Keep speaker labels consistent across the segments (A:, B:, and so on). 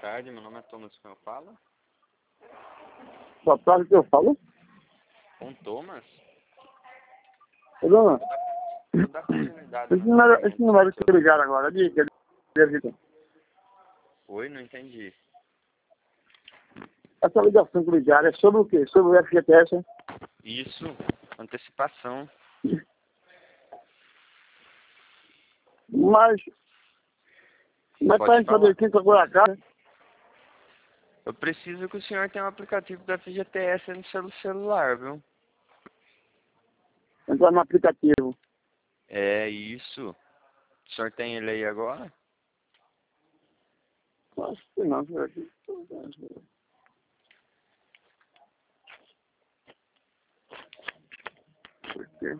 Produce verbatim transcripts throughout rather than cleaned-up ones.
A: tarde, meu nome é Thomas, como eu falo?
B: Boa tarde, que eu falo.
A: Com Thomas?
B: Ô, dona,
A: Vou dar continuidade
B: esse
A: no
B: número, esse
A: tratamento
B: número que
A: sobre...
B: ligaram agora, de que de Vitor.
A: Oi, não entendi.
B: Essa ligação que ligaram é sobre o quê? Sobre o F G T S, hein?
A: Isso, antecipação.
B: Mas, mas pra
A: Pode
B: gente saber
A: falar.
B: quem pagou a cara,
A: Eu preciso que o senhor tenha um aplicativo da F G T S no seu celular, viu?
B: entrar no aplicativo.
A: É isso. O senhor tem ele aí agora?
B: Acho que não, senhor. Por quê?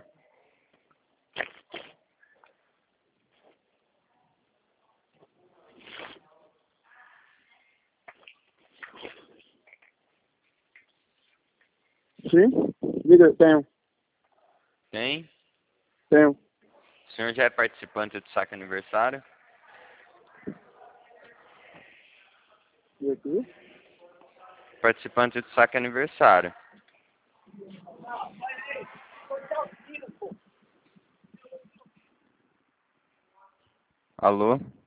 B: Sim? Diga, tenho,
A: Tem.
B: tenho.
A: O senhor já é participante do saque aniversário?
B: E aqui?
A: Participante do saque aniversário. Alô?